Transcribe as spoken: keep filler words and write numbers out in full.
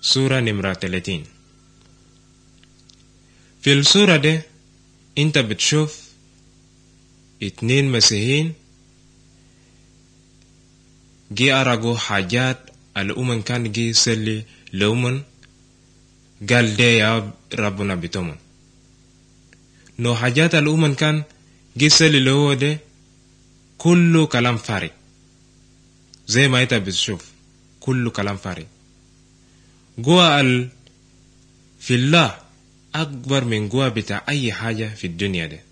سورة نمرة ثلاثين. في السورة دي انت بتشوف اتنين مسيحيين جي أرقوا حاجات الأمم كان جي سلي لأمم قال دي يا ربنا بتومن نو حاجات الأمم كان جي سلي لهو دي كله كلام فارغ زي ما انت بتشوف كله كلام فارغ. جوا ال في الله أكبر من جوا بتاع أي حاجة في الدنيا ده.